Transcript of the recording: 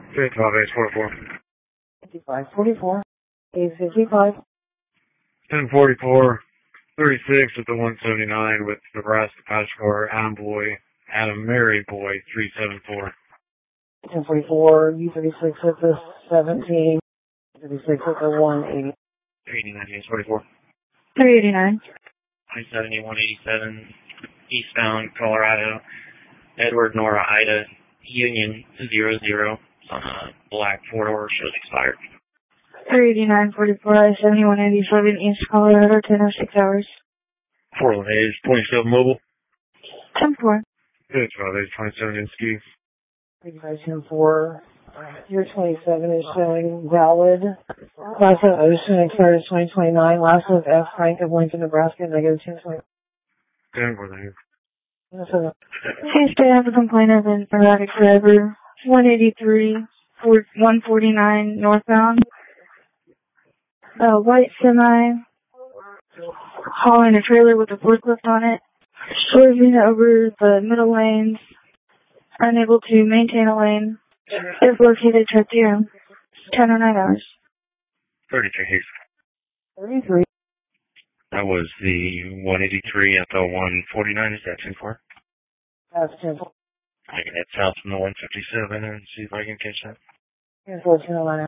Okay, 12 A's 44. 5544. A's 55. 1044, 36 at the 179 with Nebraska Passport, Adam Mary Boy, 374. 1044, U36 at the 17. 36 at the 180. 389 A's 44. 389. 170, 187, eastbound Colorado, Edward Nora Ida, Union 00, on a black 4-door, shows expired. 389, 44, I-7187, East Colorado, 10:06 hours. 4 A's 27 mobile. 10-4. Good, 12 A's 27 in ski. 3510-4. Year 27 is showing valid. Class of Ocean expired 2029. Last of F. Frank of Lincoln, Nebraska, negative 10.0. 10 for the Case to have a complaint of an erratic driver. 183, 149 northbound. White semi hauling a trailer with a forklift on it. Swerving over the middle lanes. Unable to maintain a lane. Is located truck 0. 10:09 hours. 33 A's. 33. That was the 183 at the 149. Is that too far? That's 10. I can head south from the 157 and see if I can catch that. Here's 1409.